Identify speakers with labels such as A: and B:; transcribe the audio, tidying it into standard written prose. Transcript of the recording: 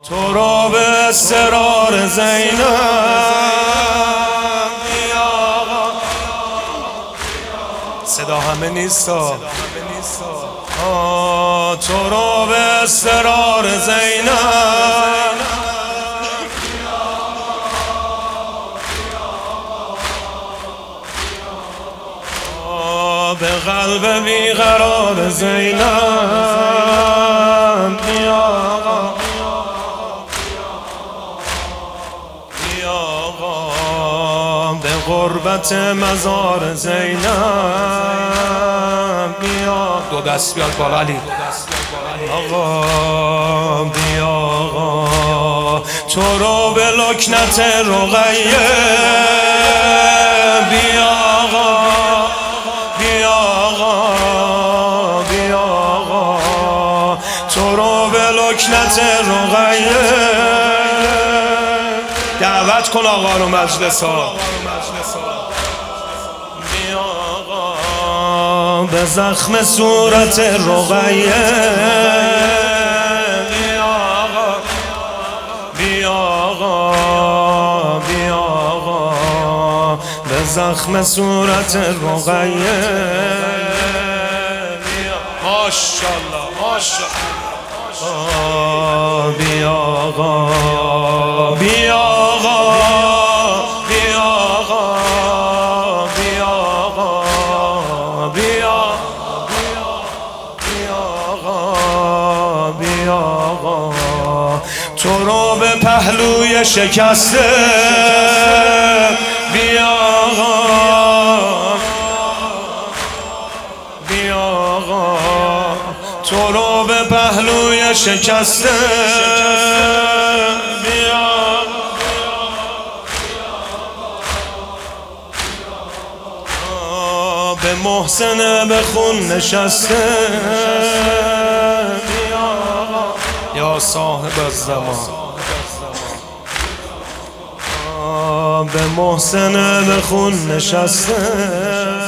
A: تو را به اسرار زینب صدا همه نیستا تو را به اسرار زینب به قلب بیقرار زینب بیا به غربت مزار زینب بیا دو دست بیاد بالا علی آقا بیا آقا تو رو به لکنت رقیه بیا آقا بیا آقا بیا آقا تو رو به لکنت رقیه دعوت کن آقا رو مجلس ها بیا آقا به زخم صورت رقیه بیا آقا بیا آقا بیا آقا به زخم صورت رقیه ماشاءالله ماشاءالله بیا آقا بیا آقا بیا آقا بیا آقا بیا آقا بیا آقا تو رو به پهلوی شکسته بیا آقا بیا آقا تو رو به پهلوی شکسته بیا به محسن به خون نشسته بیا یا صاحب الزمان به محسن به خون نشسته